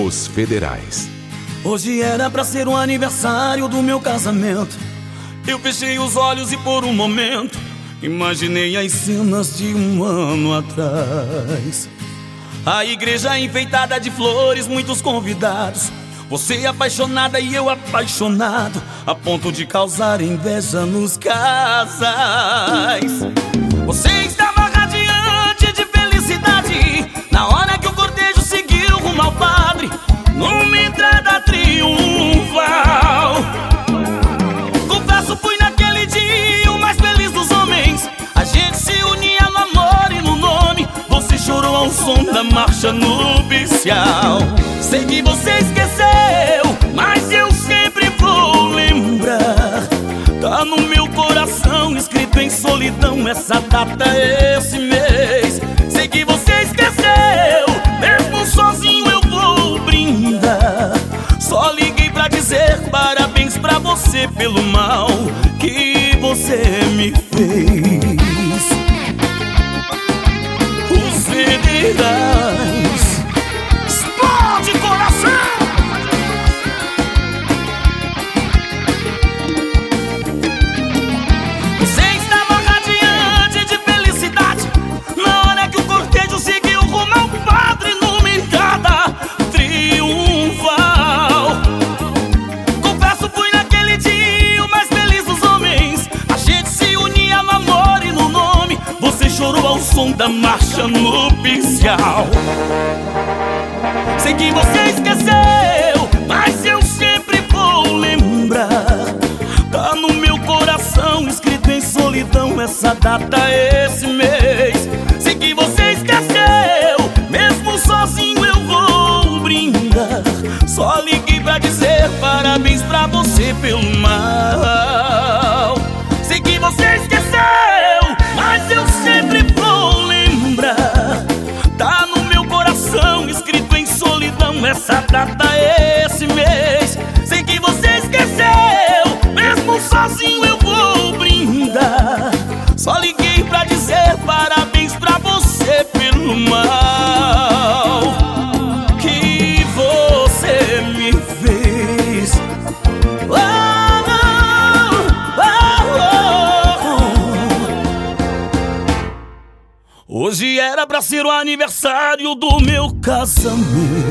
Os Federais. Hoje era pra ser o aniversário do meu casamento. Eu fechei os olhos e por um momento imaginei as cenas de um ano atrás. A igreja enfeitada de flores, muitos convidados. Você apaixonada e eu apaixonado, a ponto de causar inveja nos casais. Você estava radiante de felicidade na hora que o cortejo seguiu rumo ao padre, numa entrada triunfal. Confesso, fui naquele dia o mais feliz dos homens. A gente se unia no amor e no nome. Você chorou ao som da marcha nupcial. Sei que você esqueceu, mas eu sempre vou lembrar. Tá no meu coração, escrito em solidão, essa data, esse mês. Sei que você esqueceu, mesmo sozinho eu vou brindar. Só liguei pra dizer parabéns pra você pelo mal que você me fez. Os Federais. Explode coração! Você estava radiante de felicidade na hora que o cortejo seguiu rumo ao padre, numa entrada triunfal. Confesso, fui naquele dia o mais feliz dos homens. A gente se unia no amor e no nome. Você chorou ao som da marcha nupcial. Sei que você esqueceu, mas eu sempre vou lembrar. Tá no meu coração, escrito em solidão, essa data, esse mês. Sei que você esqueceu, mesmo sozinho eu vou brindar. Só liguei pra dizer parabéns pra você pelo mal. Sei que você esqueceu, mas eu sempre vou lembrar. Tá no meu coração, escrito em solidão, essa data, esse mês. Sei que você esqueceu, mesmo sozinho eu vou brindar. Só liguei pra dizer parabéns pra você pelo mal que você me fez. Hoje era pra ser o aniversário do meu casamento.